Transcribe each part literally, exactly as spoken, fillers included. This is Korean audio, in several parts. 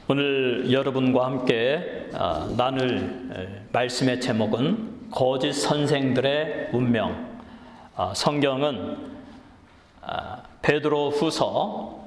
오늘 여러분과 함께 나눌 말씀의 제목은 거짓 선생들의 운명. 성경은 베드로 후서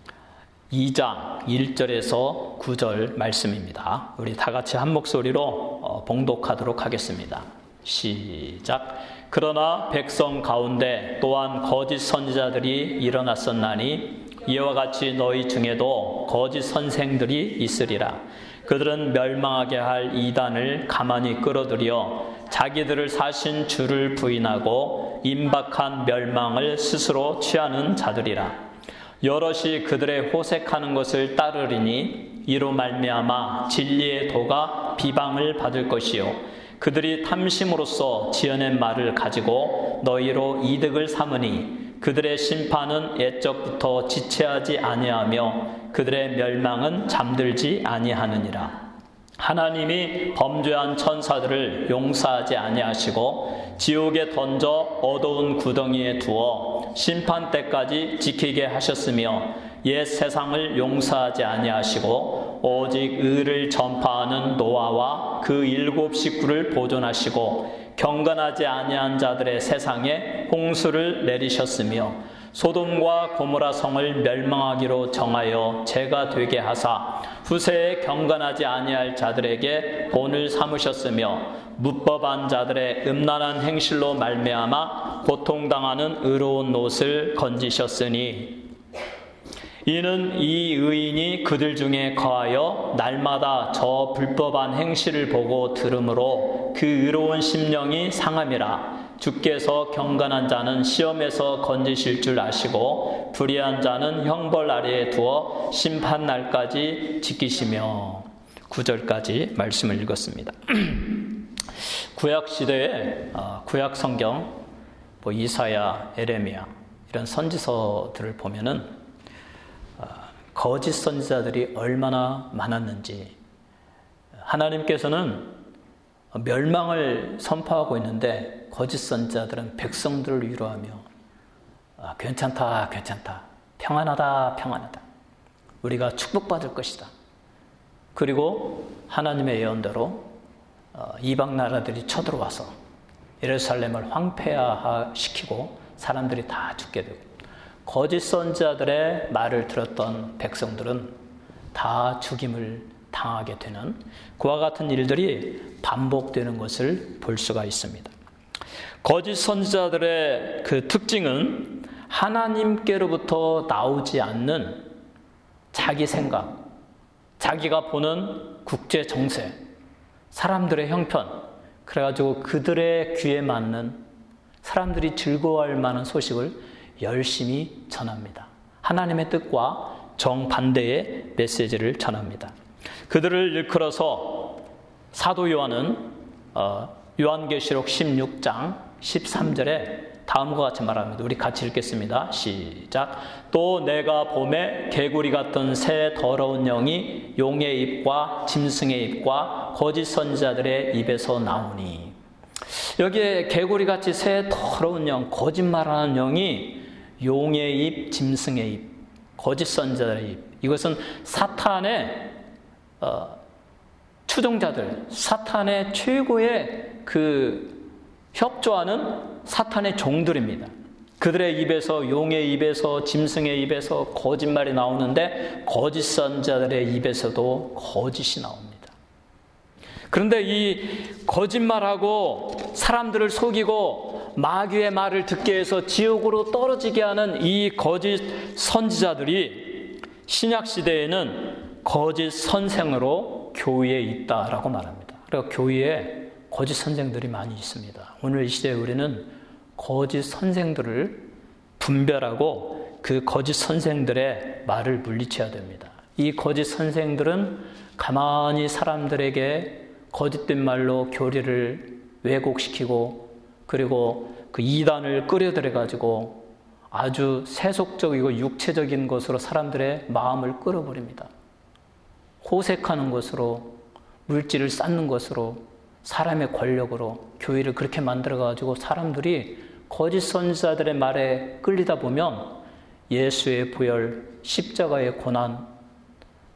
이 장 일 절에서 구 절 말씀입니다. 우리 다 같이 한 목소리로 봉독하도록 하겠습니다. 시작. 그러나 백성 가운데 또한 거짓 선지자들이 일어났었나니 이와 같이 너희 중에도 거짓 선생들이 있으리라. 그들은 멸망하게 할 이단을 가만히 끌어들여 자기들을 사신 주를 부인하고 임박한 멸망을 스스로 취하는 자들이라. 여럿이 그들의 호색하는 것을 따르리니 이로 말미암아 진리의 도가 비방을 받을 것이요 그들이 탐심으로써 지어낸 말을 가지고 너희로 이득을 삼으니 그들의 심판은 옛적부터 지체하지 아니하며 그들의 멸망은 잠들지 아니하느니라. 하나님이 범죄한 천사들을 용서하지 아니하시고 지옥에 던져 어두운 구덩이에 두어 심판 때까지 지키게 하셨으며 옛 세상을 용서하지 아니하시고 오직 의를 전파하는 노아와 그 일곱 식구를 보존하시고 경건하지 아니한 자들의 세상에 홍수를 내리셨으며 소돔과 고모라 성을 멸망하기로 정하여 죄가 되게 하사 후세에 경건하지 아니할 자들에게 본을 삼으셨으며 묻법한 자들의 음란한 행실로 말미암아 고통당하는 의로운 옷을 건지셨으니 이는 이 의인이 그들 중에 거하여 날마다 저 불법한 행실을 보고 들으므로 그 의로운 심령이 상함이라. 주께서 경건한 자는 시험에서 건지실 줄 아시고 불의한 자는 형벌 아래에 두어 심판 날까지 지키시며. 구 절까지 말씀을 읽었습니다. 구약 시대에 구약 성경 뭐 이사야, 에레미야 이런 선지서들을 보면은 거짓 선지자들이 얼마나 많았는지, 하나님께서는 멸망을 선포하고 있는데 거짓 선지자들은 백성들을 위로하며 아, 괜찮다 괜찮다 평안하다 평안하다 우리가 축복받을 것이다. 그리고 하나님의 예언대로 이방 나라들이 쳐들어와서 예루살렘을 황폐화시키고 사람들이 다 죽게 되고 거짓 선지자들의 말을 들었던 백성들은 다 죽임을 당하게 되는 그와 같은 일들이 반복되는 것을 볼 수가 있습니다. 거짓 선지자들의 그 특징은 하나님께로부터 나오지 않는 자기 생각, 자기가 보는 국제 정세, 사람들의 형편, 그래가지고 그들의 귀에 맞는 사람들이 즐거워할 만한 소식을 열심히 전합니다. 하나님의 뜻과 정반대의 메시지를 전합니다. 그들을 일컬어서 사도 요한은 어, 요한계시록 십육 장 십삼 절에 다음과 같이 말합니다. 우리 같이 읽겠습니다. 시작. 또 내가 봄에 개구리 같은 새 더러운 영이 용의 입과 짐승의 입과 거짓 선지자들의 입에서 나오니. 여기에 개구리같이 새 더러운 영, 거짓말하는 영이 용의 입, 짐승의 입, 거짓 선지자들의 입. 이것은 사탄의 어, 추종자들, 사탄의 최고의 그 협조하는 사탄의 종들입니다. 그들의 입에서, 용의 입에서, 짐승의 입에서 거짓말이 나오는데 거짓 선지자들의 입에서도 거짓이 나옵니다. 그런데 이 거짓말하고 사람들을 속이고 마귀의 말을 듣게 해서 지옥으로 떨어지게 하는 이 거짓 선지자들이 신약 시대에는 거짓 선생으로 교회에 있다라고 말합니다. 그리고 교회에 거짓 선생들이 많이 있습니다. 오늘 이 시대에 우리는 거짓 선생들을 분별하고 그 거짓 선생들의 말을 물리쳐야 됩니다. 이 거짓 선생들은 가만히 사람들에게 거짓된 말로 교리를 왜곡시키고 그리고 그 이단을 끌어들여가지고 아주 세속적이고 육체적인 것으로 사람들의 마음을 끌어버립니다. 호색하는 것으로, 물질을 쌓는 것으로, 사람의 권력으로 교회를 그렇게 만들어가지고 사람들이 거짓 선지자들의 말에 끌리다 보면 예수의 부활, 십자가의 고난,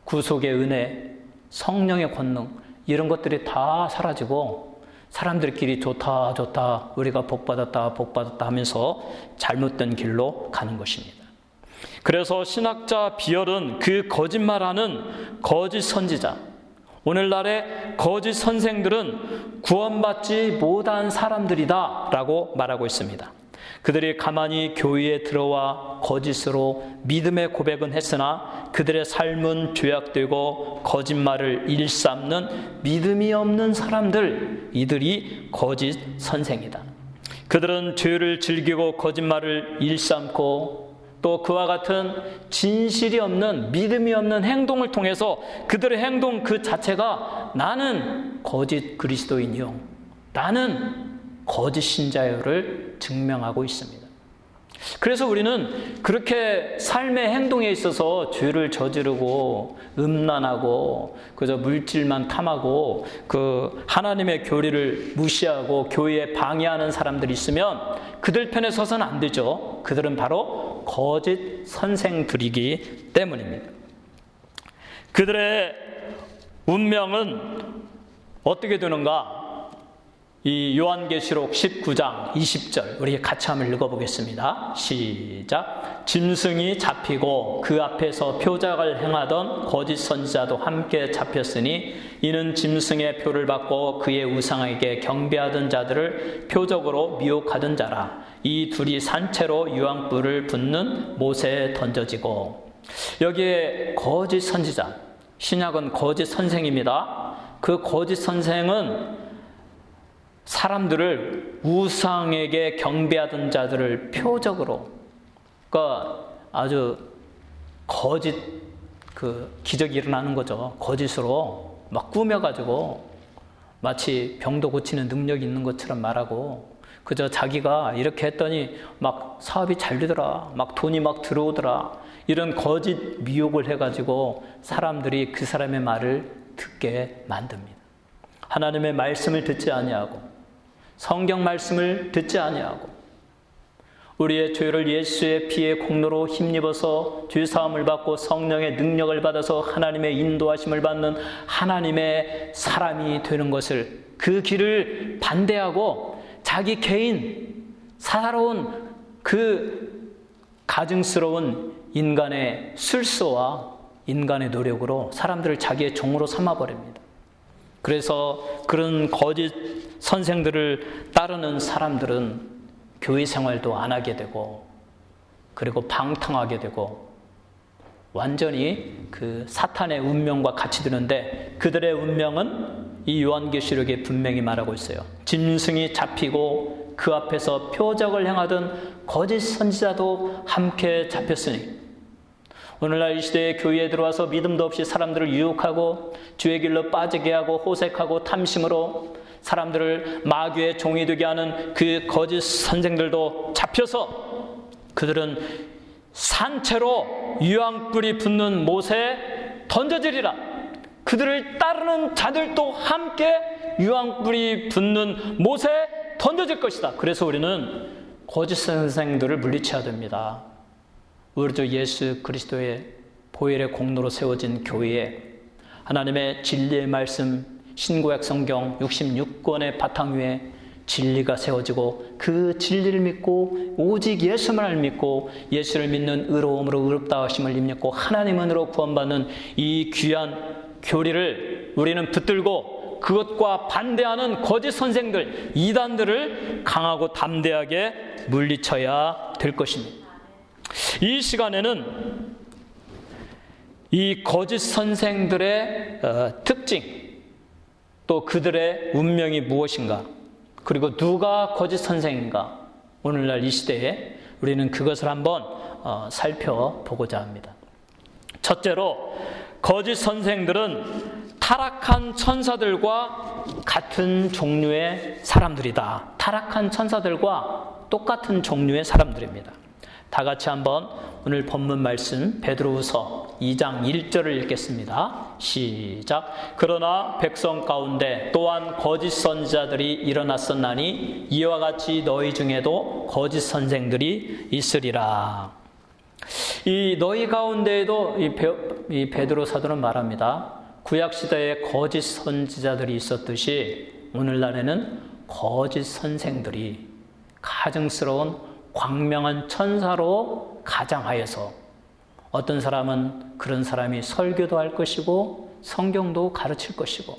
구속의 은혜, 성령의 권능 이런 것들이 다 사라지고 사람들끼리 좋다 좋다 우리가 복받았다 복받았다 하면서 잘못된 길로 가는 것입니다. 그래서 신학자 비열은 그 거짓말하는 거짓 선지자, 오늘날의 거짓 선생들은 구원받지 못한 사람들이다 라고 말하고 있습니다. 그들이 가만히 교회에 들어와 거짓으로 믿음의 고백은 했으나 그들의 삶은 죄악되고 거짓말을 일삼는 믿음이 없는 사람들, 이들이 거짓 선생이다. 그들은 죄를 즐기고 거짓말을 일삼고 또 그와 같은 진실이 없는, 믿음이 없는 행동을 통해서 그들의 행동 그 자체가 나는 거짓 그리스도인이요, 나는 거짓 신자요를 증명하고 있습니다. 그래서 우리는 그렇게 삶의 행동에 있어서 죄를 저지르고 음란하고 그저 물질만 탐하고 그 하나님의 교리를 무시하고 교회에 방해하는 사람들이 있으면 그들 편에 서서는 안 되죠. 그들은 바로 거짓 선생들이기 때문입니다. 그들의 운명은 어떻게 되는가? 이 요한계시록 십구 장 이십 절 우리 같이 한번 읽어보겠습니다. 시작. 짐승이 잡히고 그 앞에서 표적을 행하던 거짓 선지자도 함께 잡혔으니 이는 짐승의 표를 받고 그의 우상에게 경배하던 자들을 표적으로 미혹하던 자라. 이 둘이 산채로 유황불을 붓는 못에 던져지고. 여기에 거짓 선지자, 신약은 거짓 선생입니다. 그 거짓 선생은 사람들을 우상에게 경배하던 자들을 표적으로, 그러니까 아주 거짓 그 기적이 일어나는 거죠. 거짓으로 막 꾸며가지고 마치 병도 고치는 능력이 있는 것처럼 말하고 그저 자기가 이렇게 했더니 막 사업이 잘 되더라, 막 돈이 막 들어오더라, 이런 거짓 미혹을 해가지고 사람들이 그 사람의 말을 듣게 만듭니다. 하나님의 말씀을 듣지 아니하고 성경 말씀을 듣지 아니하고 우리의 죄를 예수의 피의 공로로 힘입어서 죄사함을 받고 성령의 능력을 받아서 하나님의 인도하심을 받는 하나님의 사람이 되는 것을, 그 길을 반대하고 자기 개인 사사로운 그 가증스러운 인간의 술수와 인간의 노력으로 사람들을 자기의 종으로 삼아버립니다. 그래서 그런 거짓 선생들을 따르는 사람들은 교회 생활도 안 하게 되고 그리고 방탕하게 되고 완전히 그 사탄의 운명과 같이 드는데, 그들의 운명은 이 요한계시록에 분명히 말하고 있어요. 짐승이 잡히고 그 앞에서 표적을 행하던 거짓 선지자도 함께 잡혔으니, 오늘날 이 시대에 교회에 들어와서 믿음도 없이 사람들을 유혹하고 죄의 길로 빠지게 하고 호색하고 탐심으로 사람들을 마귀의 종이 되게 하는 그 거짓 선생들도 잡혀서 그들은 산채로 유황불이 붙는 못에 던져지리라. 그들을 따르는 자들도 함께 유황불이 붙는 못에 던져질 것이다. 그래서 우리는 거짓 선생들을 물리쳐야 됩니다. 우리 주 예수 그리스도의 보혈의 공로로 세워진 교회에 하나님의 진리의 말씀, 신구약 성경 육십육 권의 바탕 위에 진리가 세워지고 그 진리를 믿고 오직 예수만을 믿고 예수를 믿는 의로움으로 의롭다 하심을 믿고 하나님 은혜로 구원받는 이 귀한 교리를 우리는 붙들고 그것과 반대하는 거짓 선생들, 이단들을 강하고 담대하게 물리쳐야 될 것입니다. 이 시간에는 이 거짓 선생들의 특징, 또 그들의 운명이 무엇인가, 그리고 누가 거짓 선생인가, 오늘날 이 시대에 우리는 그것을 한번 살펴보고자 합니다. 첫째로, 거짓 선생들은 타락한 천사들과 같은 종류의 사람들이다. 타락한 천사들과 똑같은 종류의 사람들입니다. 다 같이 한번 오늘 본문 말씀 베드로후서 이 장 일 절을 읽겠습니다. 시작. 그러나 백성 가운데 또한 거짓 선지자들이 일어났었나니 이와 같이 너희 중에도 거짓 선생들이 있으리라. 이 너희 가운데에도 이, 베, 이 베드로 사도는 말합니다. 구약 시대에 거짓 선지자들이 있었듯이 오늘날에는 거짓 선생들이 가증스러운 광명한 천사로 가장하여서 어떤 사람은 그런 사람이 설교도 할 것이고 성경도 가르칠 것이고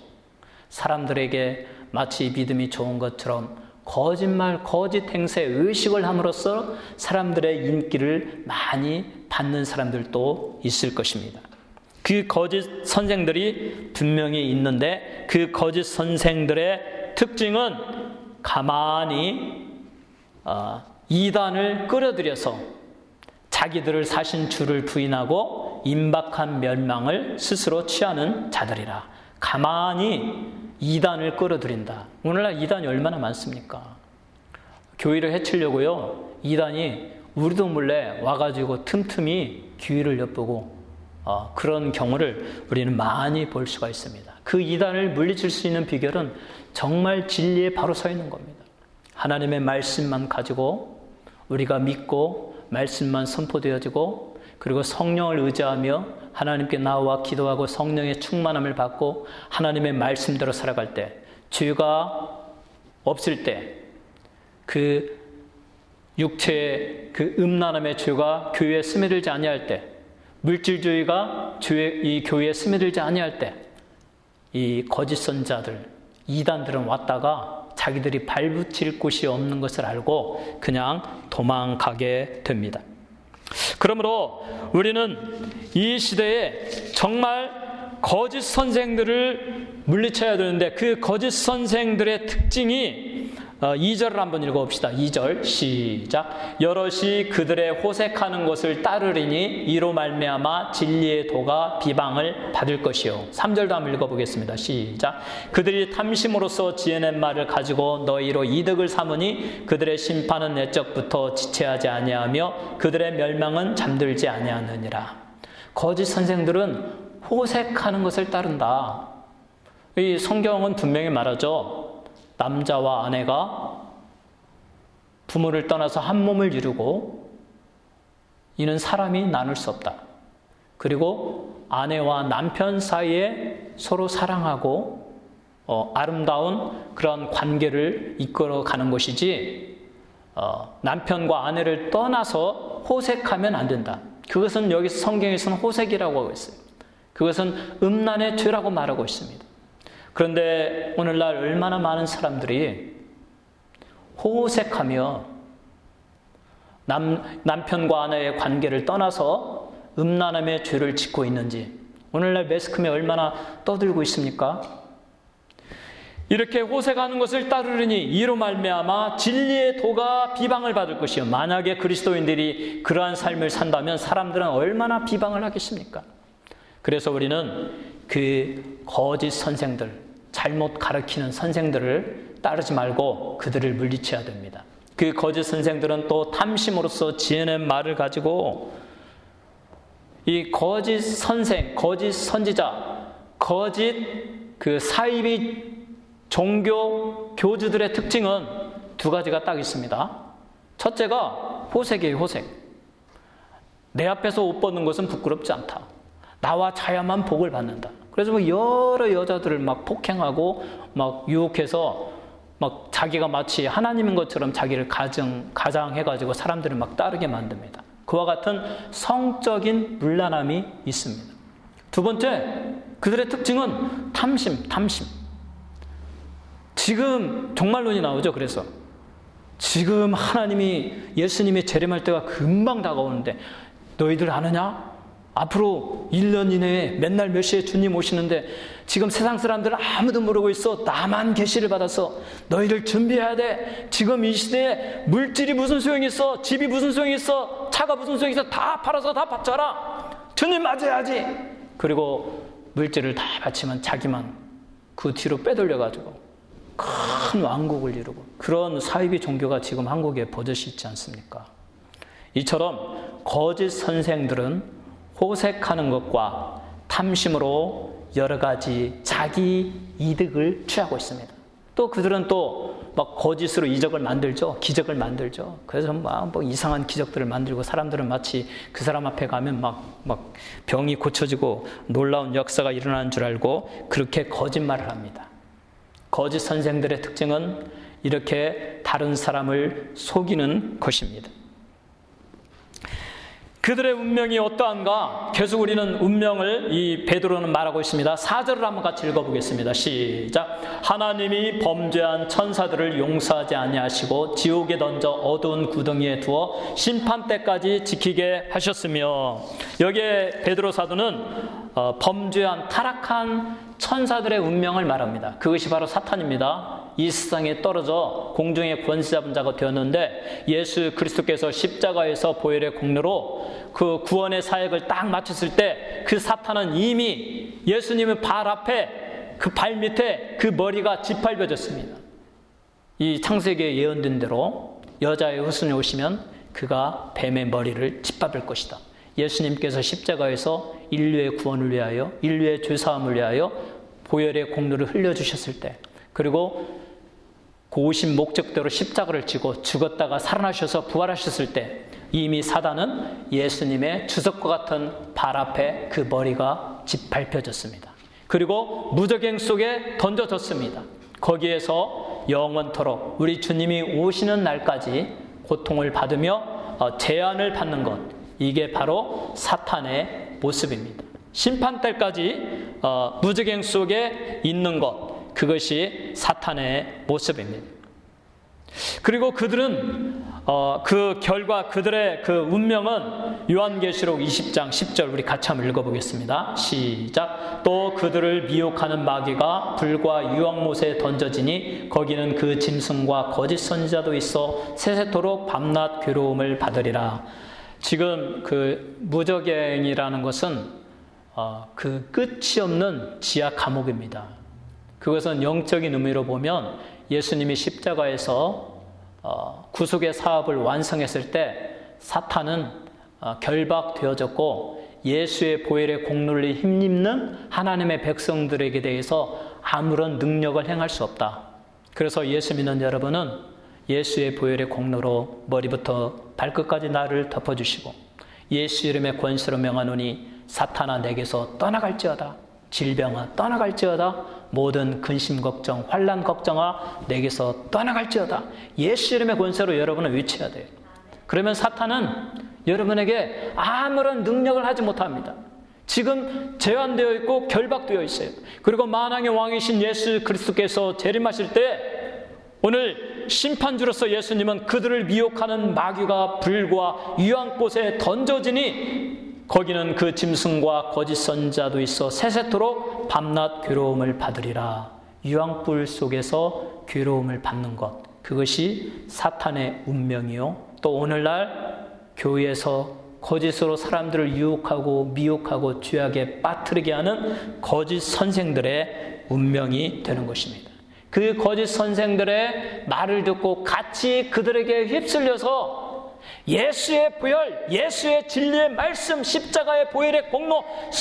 사람들에게 마치 믿음이 좋은 것처럼 거짓말, 거짓 행세, 의식을 함으로써 사람들의 인기를 많이 받는 사람들도 있을 것입니다. 그 거짓 선생들이 분명히 있는데 그 거짓 선생들의 특징은 가만히 어, 이단을 끌어들여서 자기들을 사신 주를 부인하고 임박한 멸망을 스스로 취하는 자들이라. 가만히 이단을 끌어들인다. 오늘날 이단이 얼마나 많습니까? 교회를 해치려고요. 이단이 우리도 몰래 와가지고 틈틈이 귀를 엿보고 어, 그런 경우를 우리는 많이 볼 수가 있습니다. 그 이단을 물리칠 수 있는 비결은 정말 진리에 바로 서 있는 겁니다. 하나님의 말씀만 가지고 우리가 믿고 말씀만 선포되어지고 그리고 성령을 의지하며 하나님께 나와 기도하고 성령의 충만함을 받고 하나님의 말씀대로 살아갈 때 죄가 없을 때 그 육체의 그 음란함의 죄가 교회에 스며들지 아니할 때 물질주의가 이 교회에 스며들지 아니할 때 이 거짓 선자들 이단들은 왔다가 자기들이 발붙일 곳이 없는 것을 알고 그냥 도망가게 됩니다. 그러므로 우리는 이 시대에 정말 거짓 선생들을 물리쳐야 되는데 그 거짓 선생들의 특징이 이 절을 한번 읽어봅시다. 이 절 시작. 여럿이 그들의 호색하는 것을 따르리니 이로 말미암아 진리의 도가 비방을 받을 것이요. 삼 절도 한번 읽어보겠습니다. 시작. 그들이 탐심으로써 지어낸 말을 가지고 너희로 이득을 삼으니 그들의 심판은 내적부터 지체하지 아니하며 그들의 멸망은 잠들지 아니하느니라. 거짓 선생들은 호색하는 것을 따른다. 이 성경은 분명히 말하죠. 남자와 아내가 부모를 떠나서 한 몸을 이루고 이는 사람이 나눌 수 없다. 그리고 아내와 남편 사이에 서로 사랑하고 어, 아름다운 그런 관계를 이끌어가는 것이지 어, 남편과 아내를 떠나서 호색하면 안 된다. 그것은 여기서 성경에서는 호색이라고 하고 있어요. 그것은 음란의 죄라고 말하고 있습니다. 그런데 오늘날 얼마나 많은 사람들이 호색하며 남, 남편과 아내의 관계를 떠나서 음란함의 죄를 짓고 있는지 오늘날 매스컴에 얼마나 떠들고 있습니까? 이렇게 호색하는 것을 따르르니 이로 말미암아 진리의 도가 비방을 받을 것이요. 만약에 그리스도인들이 그러한 삶을 산다면 사람들은 얼마나 비방을 하겠습니까? 그래서 우리는 그 거짓 선생들, 잘못 가르치는 선생들을 따르지 말고 그들을 물리쳐야 됩니다. 그 거짓 선생들은 또 탐심으로써 지어낸 말을 가지고 이 거짓 선생, 거짓 선지자, 거짓 그 사이비 종교 교주들의 특징은 두 가지가 딱 있습니다. 첫째가 호색이에요, 호색. 내 앞에서 옷 벗는 것은 부끄럽지 않다. 나와 자야만 복을 받는다. 그래서 뭐 여러 여자들을 막 폭행하고 막 유혹해서 막 자기가 마치 하나님인 것처럼 자기를 가정, 가장해가지고 사람들을 막 따르게 만듭니다. 그와 같은 성적인 문란함이 있습니다. 두 번째, 그들의 특징은 탐심, 탐심. 지금 종말론이 나오죠. 그래서 지금 하나님이 예수님이 재림할 때가 금방 다가오는데 너희들 아느냐? 앞으로 일 년 이내에 맨날 몇 시에 주님 오시는데 지금 세상 사람들은 아무도 모르고 있어. 나만 계시를 받아서 너희를 준비해야 돼. 지금 이 시대에 물질이 무슨 소용이 있어? 집이 무슨 소용이 있어? 차가 무슨 소용이 있어? 다 팔아서 다 바쳐라. 주님 맞아야지. 그리고 물질을 다 바치면 자기만 그 뒤로 빼돌려가지고 큰 왕국을 이루고 그런 사이비 종교가 지금 한국에 버젓이 있지 않습니까? 이처럼 거짓 선생들은 호색하는 것과 탐심으로 여러 가지 자기 이득을 취하고 있습니다. 또 그들은 또 막 거짓으로 이적을 만들죠. 기적을 만들죠. 그래서 막 뭐 이상한 기적들을 만들고 사람들은 마치 그 사람 앞에 가면 막, 막 병이 고쳐지고 놀라운 역사가 일어나는 줄 알고 그렇게 거짓말을 합니다. 거짓 선생들의 특징은 이렇게 다른 사람을 속이는 것입니다. 그들의 운명이 어떠한가? 계속 우리는 운명을 이 베드로는 말하고 있습니다. 사 절을 한번 같이 읽어보겠습니다. 시작. 하나님이 범죄한 천사들을 용서하지 아니하시고 지옥에 던져 어두운 구덩이에 두어 심판 때까지 지키게 하셨으며, 여기에 베드로 사도는 어, 범죄한 타락한 천사들의 운명을 말합니다. 그것이 바로 사탄입니다. 이 세상에 떨어져 공중의 권세 잡은 자가 되었는데 예수 그리스도께서 십자가에서 보혈의 공로로 그 구원의 사역을 딱 마쳤을 때 그 사탄은 이미 예수님의 발 앞에 그 발 밑에 그 머리가 짓밟혀졌습니다. 이 창세기에 예언된 대로 여자의 후손이 오시면 그가 뱀의 머리를 짓밟을 것이다. 예수님께서 십자가에서 인류의 구원을 위하여, 인류의 죄사함을 위하여 보혈의 공로를 흘려주셨을 때, 그리고 고우신 목적대로 십자가를 지고 죽었다가 살아나셔서 부활하셨을 때 이미 사단은 예수님의 주석과 같은 발 앞에 그 머리가 짓밟혀졌습니다. 그리고 무저갱 속에 던져졌습니다. 거기에서 영원토록 우리 주님이 오시는 날까지 고통을 받으며 재앙을 받는 것, 이게 바로 사탄의 모습입니다. 심판때까지 무저갱 속에 있는 것, 그것이 사탄의 모습입니다. 그리고 그들은 어, 그 결과, 그들의 그 운명은 요한계시록 이십 장 십 절 우리 같이 한번 읽어보겠습니다. 시작. 또 그들을 미혹하는 마귀가 불과 유황못에 던져지니 거기는 그 짐승과 거짓 선지자도 있어 세세토록 밤낮 괴로움을 받으리라. 지금 그 무저갱이라는 것은 어, 그 끝이 없는 지하 감옥입니다. 그것은 영적인 의미로 보면 예수님이 십자가에서 어, 구속의 사업을 완성했을 때 사탄은 어, 결박되어졌고 예수의 보혈의 공로를 힘입는 하나님의 백성들에게 대해서 아무런 능력을 행할 수 없다. 그래서 예수 믿는 여러분은 예수의 보혈의 공로로 머리부터 발끝까지 나를 덮어주시고 예수 이름의 권세로 명하노니 사탄아 내게서 떠나갈지어다. 질병아 떠나갈지어다. 모든 근심 걱정, 환난 걱정아 내게서 떠나갈지어다. 예수 이름의 권세로 여러분은 외쳐야 돼요. 그러면 사탄은 여러분에게 아무런 능력을 하지 못합니다. 지금 제한되어 있고 결박되어 있어요. 그리고 만왕의 왕이신 예수 그리스도께서 재림하실 때 오늘 심판주로서 예수님은 그들을 미혹하는 마귀가 불과 유황꽃에 던져지니 거기는 그 짐승과 거짓 선자도 있어 세세토록 밤낮 괴로움을 받으리라. 유황불 속에서 괴로움을 받는 것, 그것이 사탄의 운명이요. 또 오늘날 교회에서 거짓으로 사람들을 유혹하고 미혹하고 죄악에 빠뜨리게 하는 거짓 선생들의 운명이 되는 것입니다. 그 거짓 선생들의 말을 듣고 같이 그들에게 휩쓸려서 예수의 보혈, 예수의 진리의 말씀, 십자가의 보혈의 공로,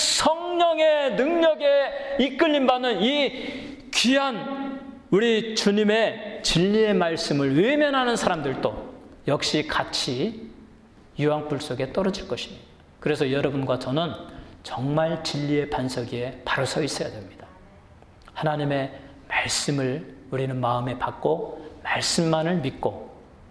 성령의 능력에 이끌림 받는 이 귀한 우리 주님의 진리의 말씀을 외면하는 사람들도 역시 같이 유황불 속에 떨어질 것입니다. 그래서 여러분과 저는 정말 진리의 반석 위에 바로 서 있어야 됩니다. 하나님의 말씀을 우리는 마음에 받고 말씀만을 믿고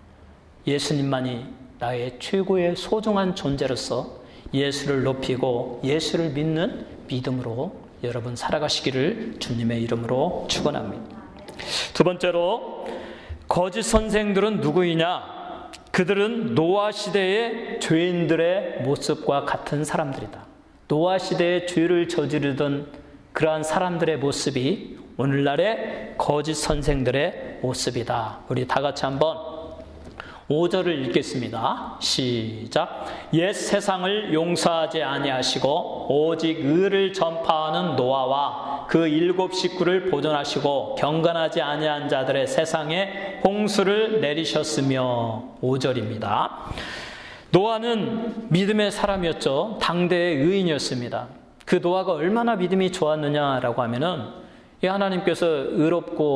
예수님만이 나의 최고의 소중한 존재로서 예수를 높이고 예수를 믿는 믿음으로 여러분 살아가시기를 주님의 이름으로 축원합니다. 두 번째로 거짓 선생들은 누구이냐? 그들은 노아 시대의 죄인들의 모습과 같은 사람들이다. 노아 시대의 죄를 저지르던 그러한 사람들의 모습이 오늘날의 거짓 선생들의 모습이다. 우리 다 같이 한번 오 절을 읽겠습니다. 시작. 옛 세상을 용서하지 아니하시고 오직 의를 전파하는 노아와 그 일곱 식구를 보존하시고 경건하지 아니한 자들의 세상에 홍수를 내리셨으며. 오 절입니다. 노아는 믿음의 사람이었죠. 당대의 의인이었습니다. 그 노아가 얼마나 믿음이 좋았느냐라고 하면은 이 하나님께서 의롭고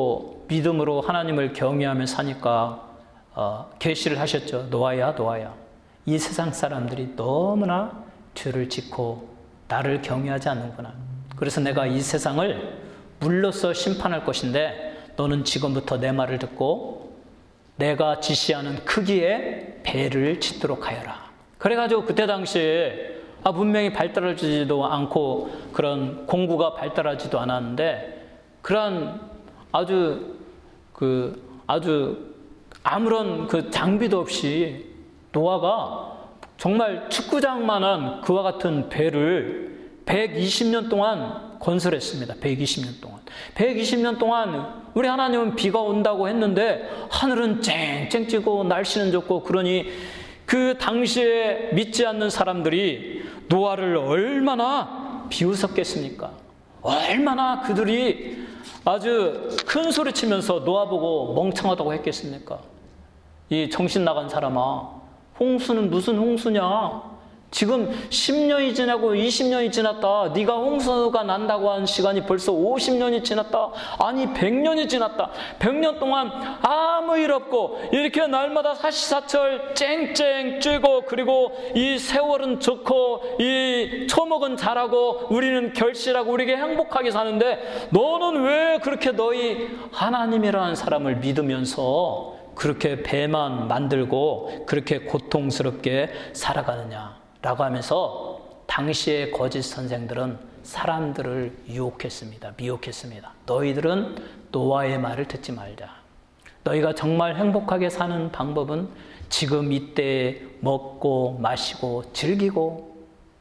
믿음으로 하나님을 경외하며 사니까 어, 계시를 하셨죠. 노아야 노아야, 이 세상 사람들이 너무나 죄를 짓고 나를 경외하지 않는구나. 그래서 내가 이 세상을 물로써 심판할 것인데 너는 지금부터 내 말을 듣고 내가 지시하는 크기의 배를 짓도록 하여라. 그래가지고 그때 당시에 아, 문명이 발달하지도 않고 그런 공구가 발달하지도 않았는데 그런 아주 그 아주 아무런 그 장비도 없이 노아가 정말 축구장만한 그와 같은 배를 백이십 년 동안 건설했습니다. 백이십 년 동안. 백이십 년 동안 우리 하나님은 비가 온다고 했는데 하늘은 쨍쨍 찌고 날씨는 좋고 그러니 그 당시에 믿지 않는 사람들이 노아를 얼마나 비웃었겠습니까? 얼마나 그들이 아주 큰 소리 치면서 노아 보고 멍청하다고 했겠습니까? 이 정신 나간 사람아, 홍수는 무슨 홍수냐? 지금 십 년이 지나고 이십 년이 지났다. 네가 홍수가 난다고 한 시간이 벌써 오십 년이 지났다. 아니 백 년이 지났다. 백 년 동안 아무 일 없고 이렇게 날마다 사시사철 쨍쨍 쬐고 그리고 이 세월은 좋고 이 초목은 자라고 우리는 결실하고 우리에게 행복하게 사는데 너는 왜 그렇게 너희 하나님이라는 사람을 믿으면서 그렇게 배만 만들고 그렇게 고통스럽게 살아가느냐 라고 하면서 당시의 거짓 선생들은 사람들을 유혹했습니다. 미혹했습니다. 너희들은 노아의 말을 듣지 말자. 너희가 정말 행복하게 사는 방법은 지금 이때 먹고 마시고 즐기고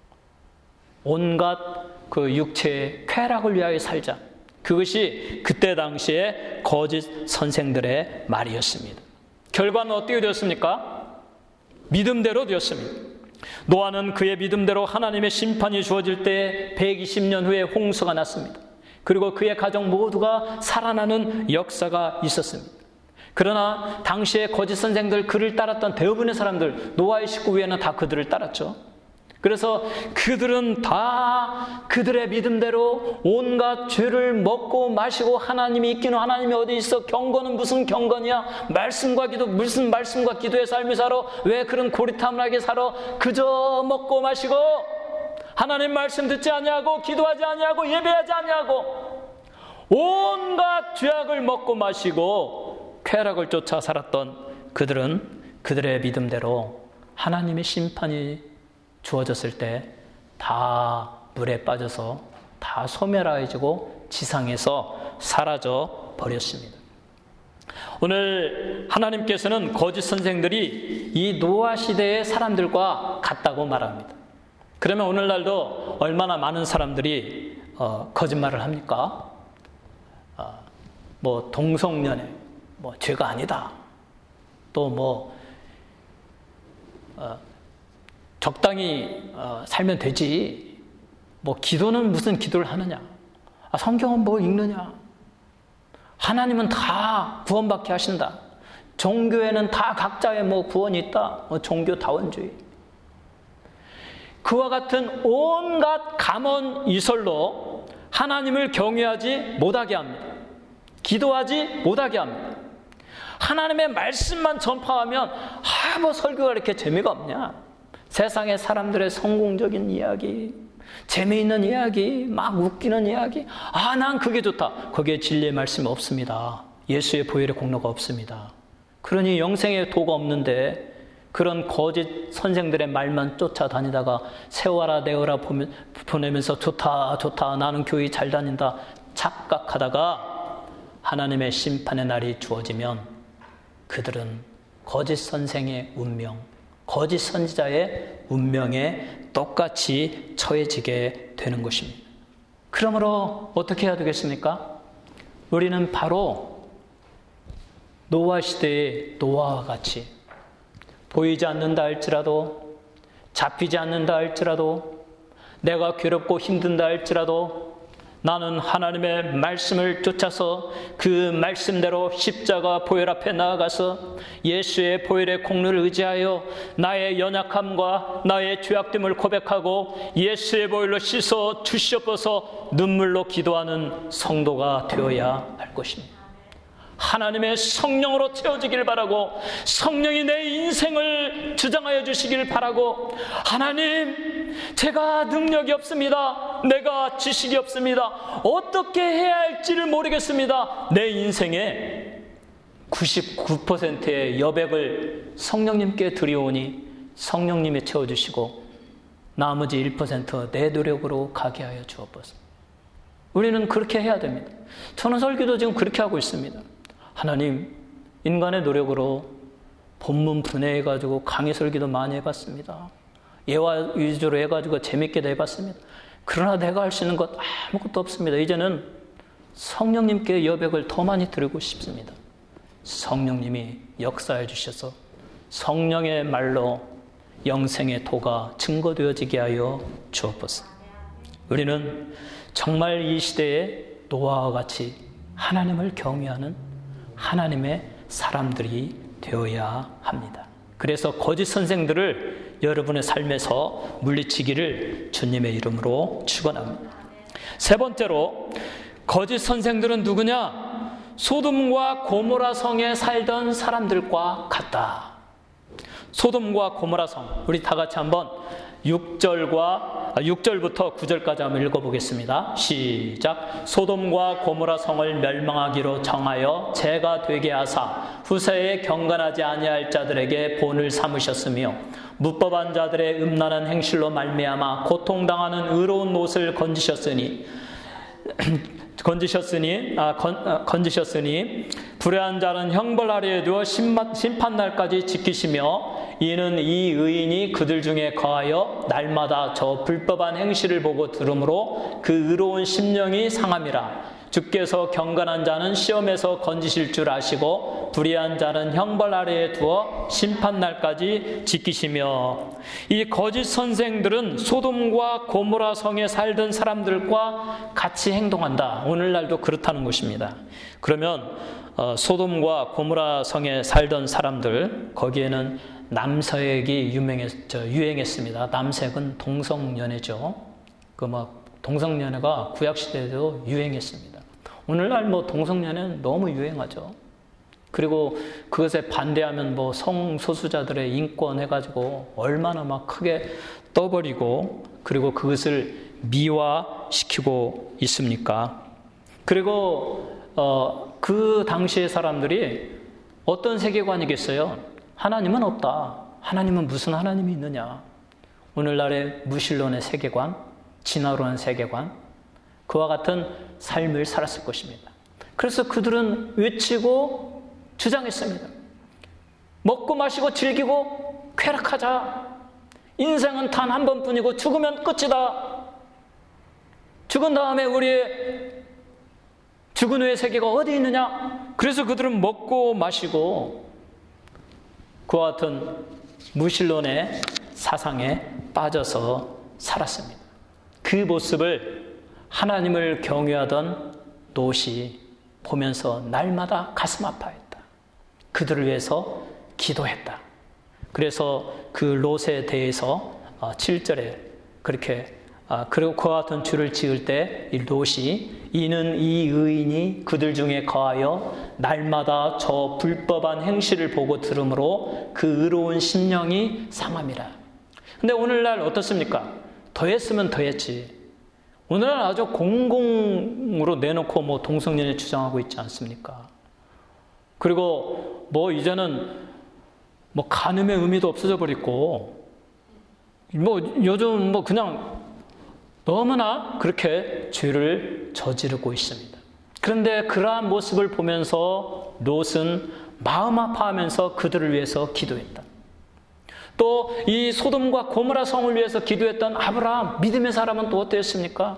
온갖 그 육체의 쾌락을 위하여 살자. 그것이 그때 당시에 거짓 선생들의 말이었습니다. 결과는 어떻게 되었습니까? 믿음대로 되었습니다. 노아는 그의 믿음대로 하나님의 심판이 주어질 때 백이십 년 후에 홍수가 났습니다. 그리고 그의 가정 모두가 살아나는 역사가 있었습니다. 그러나 당시에 거짓 선생들, 그를 따랐던 대부분의 사람들, 노아의 식구 외에는 다 그들을 따랐죠. 그래서 그들은 다 그들의 믿음대로 온갖 죄를 먹고 마시고 하나님이 있기는 하나님이 어디 있어? 경건은 무슨 경건이야? 말씀과 기도, 무슨 말씀과 기도의 삶을 살아? 왜 그런 고리타분하게 살아? 그저 먹고 마시고 하나님 말씀 듣지 아니하고 기도하지 아니하고 예배하지 아니하고 온갖 죄악을 먹고 마시고 쾌락을 쫓아 살았던 그들은 그들의 믿음대로 하나님의 심판이 주어졌을 때 다 물에 빠져서 다 소멸해지고 지상에서 사라져 버렸습니다. 오늘 하나님께서는 거짓 선생들이 이 노아 시대의 사람들과 같다고 말합니다. 그러면 오늘날도 얼마나 많은 사람들이 어, 거짓말을 합니까? 어, 뭐 동성연애, 뭐 죄가 아니다. 또 뭐 어, 적당히 어, 살면 되지. 뭐 기도는 무슨 기도를 하느냐? 아, 성경은 뭐 읽느냐? 하나님은 다 구원받게 하신다. 종교에는 다 각자의 뭐 구원이 있다. 뭐 종교다원주의. 그와 같은 온갖 감언 이설로 하나님을 경외하지 못하게 합니다. 기도하지 못하게 합니다. 하나님의 말씀만 전파하면 아, 뭐 설교가 이렇게 재미가 없냐? 세상의 사람들의 성공적인 이야기, 재미있는 이야기, 막 웃기는 이야기, 아, 난 그게 좋다. 거기에 진리의 말씀이 없습니다. 예수의 보혈의 공로가 없습니다. 그러니 영생의 도가 없는데 그런 거짓 선생들의 말만 쫓아다니다가 세워라 내어라 보내면서 좋다 좋다 나는 교회 잘 다닌다 착각하다가 하나님의 심판의 날이 주어지면 그들은 거짓 선생의 운명, 거짓 선지자의 운명에 똑같이 처해지게 되는 것입니다. 그러므로 어떻게 해야 되겠습니까? 우리는 바로 노아 시대의 노아와 같이 보이지 않는다 할지라도, 잡히지 않는다 할지라도, 내가 괴롭고 힘든다 할지라도 나는 하나님의 말씀을 쫓아서 그 말씀대로 십자가 보혈 앞에 나아가서 예수의 보혈의 공로를 의지하여 나의 연약함과 나의 죄악됨을 고백하고 예수의 보혈로 씻어 주시옵소서 눈물로 기도하는 성도가 되어야 할 것입니다. 하나님의 성령으로 채워지길 바라고, 성령이 내 인생을 주장하여 주시길 바라고, 하나님, 제가 능력이 없습니다. 내가 지식이 없습니다. 어떻게 해야 할지를 모르겠습니다. 내 인생의 구십구 퍼센트의 여백을 성령님께 드리오니 성령님이 채워주시고 나머지 일 퍼센트 내 노력으로 가게 하여 주옵소서. 우리는 그렇게 해야 됩니다. 저는 설교도 지금 그렇게 하고 있습니다. 하나님, 인간의 노력으로 본문 분해해가지고 강의 설교도 많이 해봤습니다. 예화 위주로 해가지고 재밌게도 해봤습니다. 그러나 내가 할 수 있는 것 아무것도 없습니다. 이제는 성령님께 여백을 더 많이 드리고 싶습니다. 성령님이 역사해 주셔서 성령의 말로 영생의 도가 증거되어지게 하여 주옵소서. 우리는 정말 이 시대에 노아와 같이 하나님을 경외하는 하나님의 사람들이 되어야 합니다. 그래서 거짓 선생들을 여러분의 삶에서 물리치기를 주님의 이름으로 축원합니다. 세 번째로, 거짓 선생들은 누구냐? 소돔과 고모라 성에 살던 사람들과 같다. 소돔과 고모라 성, 우리 다 같이 한번 육 절과 육 절부터 구 절까지 한번 읽어보겠습니다. 시작. 소돔과 고모라 성을 멸망하기로 정하여 죄가 되게 하사 후세에 경건하지 아니할 자들에게 본을 삼으셨으며 무법한 자들의 음란한 행실로 말미암아 고통당하는 의로운 옷을 건지셨으니 건지셨으니 아, 건, 아, 건지셨으니 불의한 자는 형벌 아래에 두어 심판 날까지 지키시며 이는 이 의인이 그들 중에 거하여 날마다 저 불법한 행실을 보고 들으므로 그 의로운 심령이 상함이라. 주께서 경건한 자는 시험에서 건지실 줄 아시고 불의한 자는 형벌 아래에 두어 심판 날까지 지키시며. 이 거짓 선생들은 소돔과 고모라 성에 살던 사람들과 같이 행동한다. 오늘날도 그렇다는 것입니다. 그러면 어, 소돔과 고모라 성에 살던 사람들, 거기에는 남색이 유명했, 저, 유행했습니다. 남색은 동성연애죠. 그 막 동성연애가 구약시대에도 유행했습니다. 오늘날 뭐 동성연애는 너무 유행하죠. 그리고 그것에 반대하면 뭐 성소수자들의 인권 해가지고 얼마나 막 크게 떠버리고, 그리고 그것을 미화시키고 있습니까? 그리고 어, 그 당시의 사람들이 어떤 세계관이겠어요? 하나님은 없다. 하나님은 무슨 하나님이 있느냐? 오늘날의 무신론의 세계관, 진화론의 세계관, 그와 같은 삶을 살았을 것입니다. 그래서 그들은 외치고 주장했습니다. 먹고 마시고 즐기고 쾌락하자. 인생은 단 한 번뿐이고 죽으면 끝이다. 죽은 다음에 우리의 죽은 후의 세계가 어디 있느냐? 그래서 그들은 먹고 마시고 그와 같은 무신론의 사상에 빠져서 살았습니다. 그 모습을 하나님을 경외하던 롯이 보면서 날마다 가슴 아파했다. 그들을 위해서 기도했다. 그래서 그 롯에 대해서 칠 절에 그렇게 그리고 그와 같은 줄을 지을 때 이 롯이 이는 이 의인이 그들 중에 거하여 날마다 저 불법한 행실을 보고 들으므로 그 의로운 심령이 상함이라. 근데 오늘날 어떻습니까? 더했으면 더했지. 오늘날 아주 공공으로 내놓고 뭐 동성연애 주장하고 있지 않습니까? 그리고 뭐 이제는 뭐 간음의 의미도 없어져 버리고 뭐 요즘 뭐 그냥 너무나 그렇게 죄를 저지르고 있습니다. 그런데 그러한 모습을 보면서 롯은 마음 아파하면서 그들을 위해서 기도했다. 또 이 소돔과 고모라 성을 위해서 기도했던 아브라함, 믿음의 사람은 또 어땠습니까?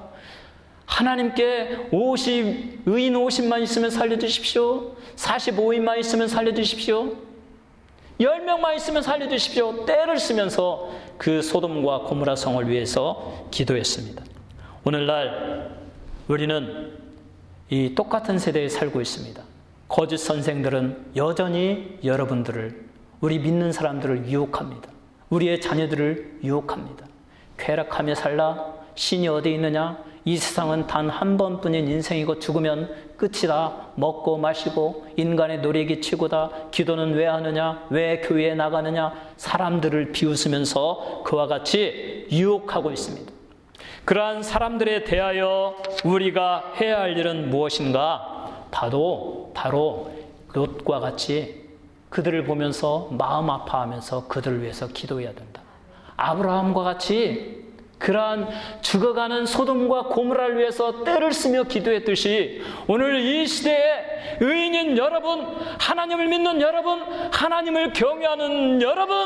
하나님께 오십, 의인 오십만 있으면 살려주십시오. 사십오인만 있으면 살려주십시오. 열 명만 있으면 살려주십시오. 때를 쓰면서 그 소돔과 고모라 성을 위해서 기도했습니다. 오늘날 우리는 이 똑같은 세대에 살고 있습니다. 거짓 선생들은 여전히 여러분들을, 우리 믿는 사람들을 유혹합니다. 우리의 자녀들을 유혹합니다. 쾌락하며 살라, 신이 어디 있느냐, 이 세상은 단 한 번뿐인 인생이고 죽으면 끝이다. 먹고 마시고 인간의 노력이 최고다. 기도는 왜 하느냐? 왜 교회에 나가느냐? 사람들을 비웃으면서 그와 같이 유혹하고 있습니다. 그러한 사람들에 대하여 우리가 해야 할 일은 무엇인가? 바로 바로 롯과 같이 그들을 보면서 마음 아파하면서 그들을 위해서 기도해야 된다. 아브라함과 같이 그러한 죽어가는 소돔과 고모라를 위해서 떼를 쓰며 기도했듯이 오늘 이 시대에 의인인 여러분, 하나님을 믿는 여러분, 하나님을 경외하는 여러분,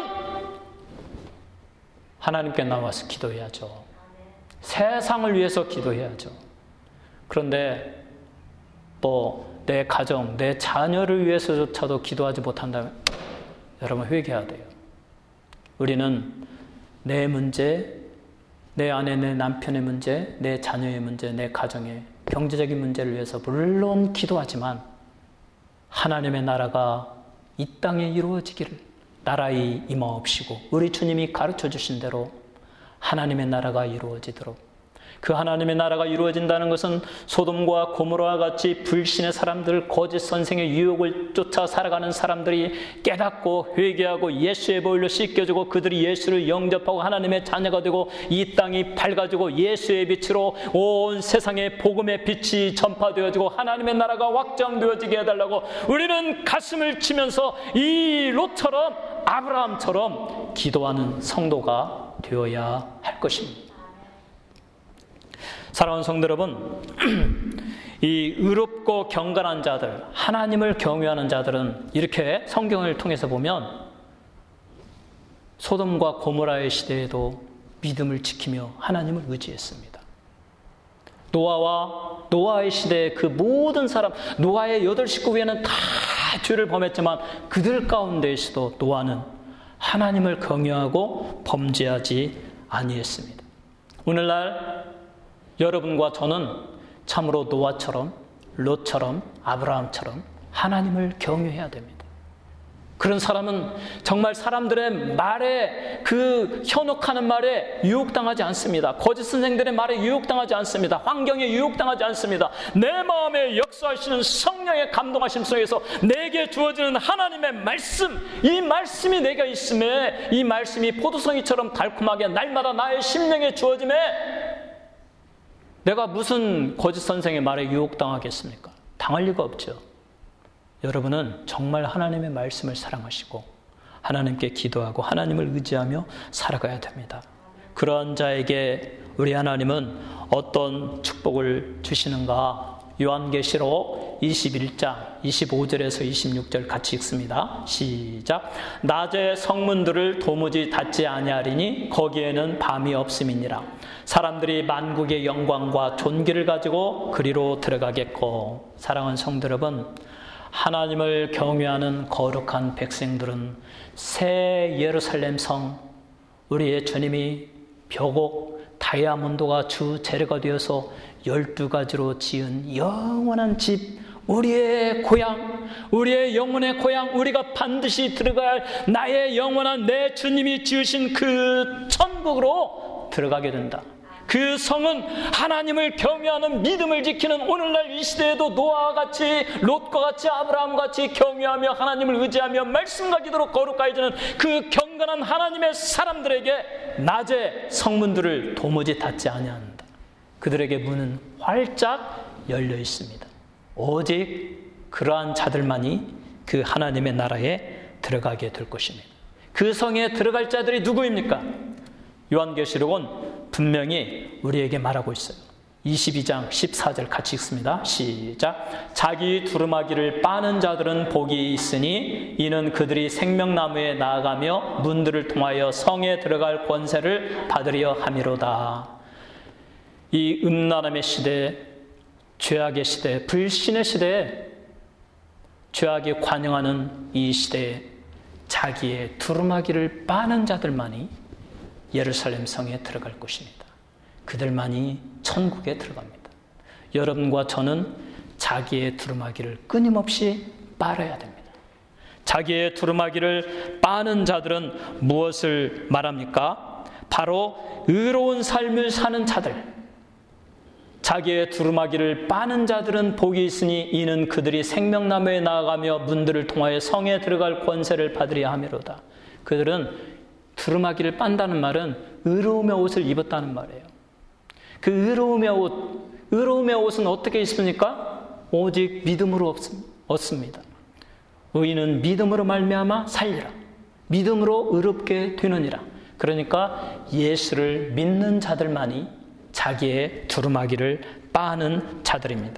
하나님께 나와서 기도해야죠. 세상을 위해서 기도해야죠. 그런데 또 내 가정, 내 자녀를 위해서조차도 기도하지 못한다면 여러분 회개해야 돼요. 우리는 내 문제, 내 아내, 내 남편의 문제, 내 자녀의 문제, 내 가정의 경제적인 문제를 위해서 물론 기도하지만 하나님의 나라가 이 땅에 이루어지기를 나라의 임하옵시고 우리 주님이 가르쳐 주신 대로 하나님의 나라가 이루어지도록 그 하나님의 나라가 이루어진다는 것은 소돔과 고모라와 같이 불신의 사람들, 거짓 선생의 유혹을 쫓아 살아가는 사람들이 깨닫고 회개하고 예수의 보혈로 씻겨지고 그들이 예수를 영접하고 하나님의 자녀가 되고 이 땅이 밝아지고 예수의 빛으로 온 세상에 복음의 빛이 전파되어지고 하나님의 나라가 확장되어지게 해달라고 우리는 가슴을 치면서 이 롯처럼 아브라함처럼 기도하는 성도가 되어야 할 것입니다. 사랑하는 성도 여러분, 이 의롭고 경건한 자들, 하나님을 경외하는 자들은 이렇게 성경을 통해서 보면 소돔과 고모라의 시대에도 믿음을 지키며 하나님을 의지했습니다. 노아와 노아의 시대의 그 모든 사람, 노아의 여덟 식구 외에는 다 죄를 범했지만 그들 가운데에서도 노아는 하나님을 경외하고 범죄하지 아니했습니다. 오늘날 여러분과 저는 참으로 노아처럼 롯처럼 아브라함처럼 하나님을 경외해야 됩니다. 그런 사람은 정말 사람들의 말에 그 현혹하는 말에 유혹당하지 않습니다. 거짓 선생들의 말에 유혹당하지 않습니다. 환경에 유혹당하지 않습니다. 내 마음에 역사하시는 성령의 감동하심 속에서 내게 주어지는 하나님의 말씀, 이 말씀이 내가 있음에 이 말씀이 포도송이처럼 달콤하게 날마다 나의 심령에 주어짐에 내가 무슨 거짓 선생의 말에 유혹당하겠습니까? 당할 리가 없죠. 여러분은 정말 하나님의 말씀을 사랑하시고 하나님께 기도하고 하나님을 의지하며 살아가야 됩니다. 그런 자에게 우리 하나님은 어떤 축복을 주시는가? 요한계시록 이십일 장 이십오 절에서 이십육 절 같이 읽습니다. 시작. 낮에 성문들을 도무지 닫지 아니하리니 거기에는 밤이 없음이니라. 사람들이 만국의 영광과 존귀를 가지고 그리로 들어가겠고. 사랑하는 성도 여러분, 하나님을 경외하는 거룩한 백성들은 새 예루살렘 성, 우리의 주님이 벽옥 다이아몬드가 주 재료가 되어서 열두 가지로 지은 영원한 집, 우리의 고향, 우리의 영혼의 고향, 우리가 반드시 들어가야 할 나의 영원한 내 주님이 지으신 그 천국으로 들어가게 된다. 그 성은 하나님을 경외하는 믿음을 지키는 오늘날 이 시대에도 노아와 같이 롯과 같이 아브라함과 같이 경외하며 하나님을 의지하며 말씀과 기도로 거룩하여지는 그 경건한 하나님의 사람들에게 낮에 성문들을 도무지 닫지 아니한다. 그들에게 문은 활짝 열려 있습니다. 오직 그러한 자들만이 그 하나님의 나라에 들어가게 될 것입니다. 그 성에 들어갈 자들이 누구입니까? 요한계시록은 분명히 우리에게 말하고 있어요. 이십이 장 십사 절 같이 읽습니다. 시작. 자기 두루마기를 빠는 자들은 복이 있으니 이는 그들이 생명나무에 나아가며 문들을 통하여 성에 들어갈 권세를 받으려 함이로다. 이 음란함의 시대, 죄악의 시대, 불신의 시대에 죄악에 관영하는 이 시대에 자기의 두루마기를 빠는 자들만이 예루살렘 성에 들어갈 것입니다. 그들만이 천국에 들어갑니다. 여러분과 저는 자기의 두루마기를 끊임없이 빨아야 됩니다. 자기의 두루마기를 빠는 자들은 무엇을 말합니까? 바로 의로운 삶을 사는 자들, 자기의 두루마기를 빠는 자들은 복이 있으니 이는 그들이 생명나무에 나아가며 문들을 통하여 성에 들어갈 권세를 받으리라 하미로다. 그들은 두루마기를 빤다는 말은 의로움의 옷을 입었다는 말이에요. 그 의로움의 옷, 의로움의 옷은 어떻게 입습니까? 오직 믿음으로 얻습니다. 의인은 믿음으로 말미암아 살리라. 믿음으로 의롭게 되느니라. 그러니까 예수를 믿는 자들만이 자기의 두루마기를 빠는 자들입니다.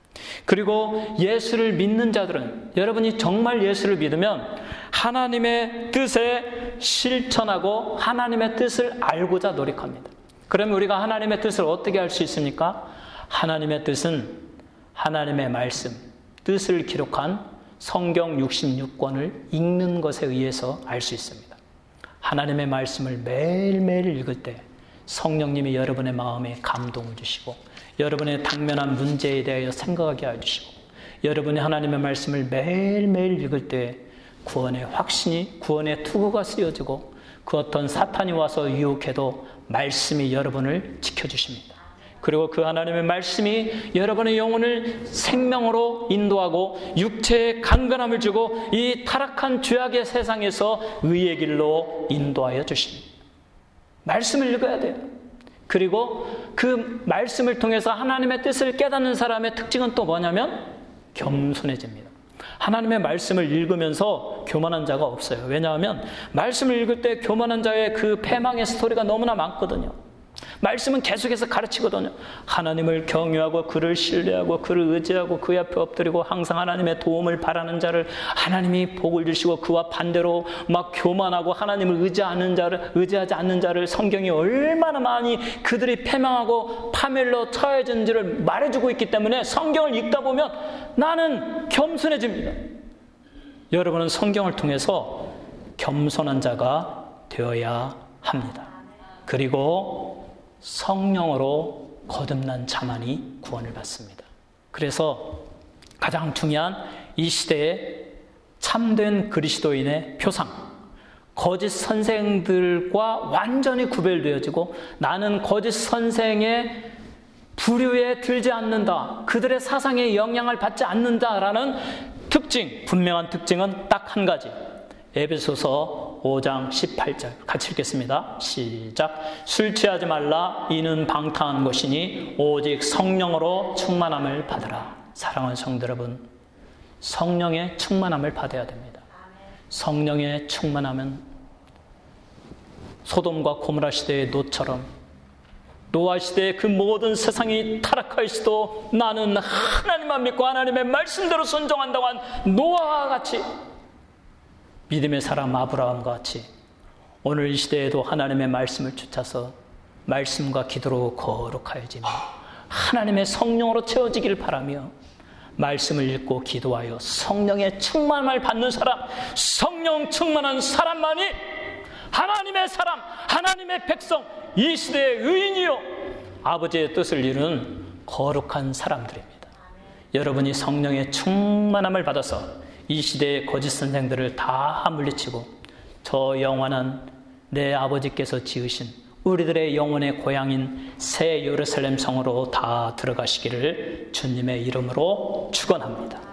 그리고 예수를 믿는 자들은, 여러분이 정말 예수를 믿으면 하나님의 뜻에 실천하고 하나님의 뜻을 알고자 노력합니다. 그러면 우리가 하나님의 뜻을 어떻게 알 수 있습니까? 하나님의 뜻은 하나님의 말씀, 뜻을 기록한 성경 육십육 권을 읽는 것에 의해서 알 수 있습니다. 하나님의 말씀을 매일매일 읽을 때 성령님이 여러분의 마음에 감동을 주시고 여러분의 당면한 문제에 대하여 생각하게 해주시고 여러분이 하나님의 말씀을 매일매일 읽을 때 구원의 확신이, 구원의 투구가 쓰여지고 그 어떤 사탄이 와서 유혹해도 말씀이 여러분을 지켜주십니다. 그리고 그 하나님의 말씀이 여러분의 영혼을 생명으로 인도하고 육체에 강건함을 주고 이 타락한 죄악의 세상에서 의의 길로 인도하여 주십니다. 말씀을 읽어야 돼요. 그리고 그 말씀을 통해서 하나님의 뜻을 깨닫는 사람의 특징은 또 뭐냐면 겸손해집니다. 하나님의 말씀을 읽으면서 교만한 자가 없어요. 왜냐하면 말씀을 읽을 때 교만한 자의 그 패망의 스토리가 너무나 많거든요. 말씀은 계속해서 가르치거든요. 하나님을 경외하고 그를 신뢰하고 그를 의지하고 그 앞에 엎드리고 항상 하나님의 도움을 바라는 자를 하나님이 복을 주시고, 그와 반대로 막 교만하고 하나님을 의지하는 자를 의지하지 않는 자를 성경이 얼마나 많이 그들이 패망하고 파멸로 처해진지를 말해주고 있기 때문에 성경을 읽다 보면 나는 겸손해집니다. 여러분은 성경을 통해서 겸손한 자가 되어야 합니다. 그리고 성령으로 거듭난 자만이 구원을 받습니다. 그래서 가장 중요한 이 시대의 참된 그리스도인의 표상, 거짓 선생들과 완전히 구별되어지고 나는 거짓 선생의 부류에 들지 않는다, 그들의 사상에 영향을 받지 않는다라는 특징, 분명한 특징은 딱 한 가지. 에베소서 오 장 십팔 절 같이 읽겠습니다. 시작. 술 취하지 말라. 이는 방탕한 것이니 오직 성령으로 충만함을 받으라. 사랑하는 성도 여러분, 성령의 충만함을 받아야 됩니다. 성령의 충만함은 소돔과 고모라 시대의 노처럼, 노아 시대의 그 모든 세상이 타락하였어도 나는 하나님만 믿고 하나님의 말씀대로 순종한다고 한 노아와 같이, 믿음의 사람 아브라함과 같이 오늘 이 시대에도 하나님의 말씀을 쫓아서 말씀과 기도로 거룩하여지며 하나님의 성령으로 채워지기를 바라며 말씀을 읽고 기도하여 성령의 충만함을 받는 사람, 성령 충만한 사람만이 하나님의 사람, 하나님의 백성, 이 시대의 의인이요 아버지의 뜻을 이루는 거룩한 사람들입니다. 여러분이 성령의 충만함을 받아서 이 시대의 거짓 선생들을 다 물리치고 저 영원한 내 아버지께서 지으신 우리들의 영혼의 고향인 새 예루살렘 성으로 다 들어가시기를 주님의 이름으로 축원합니다.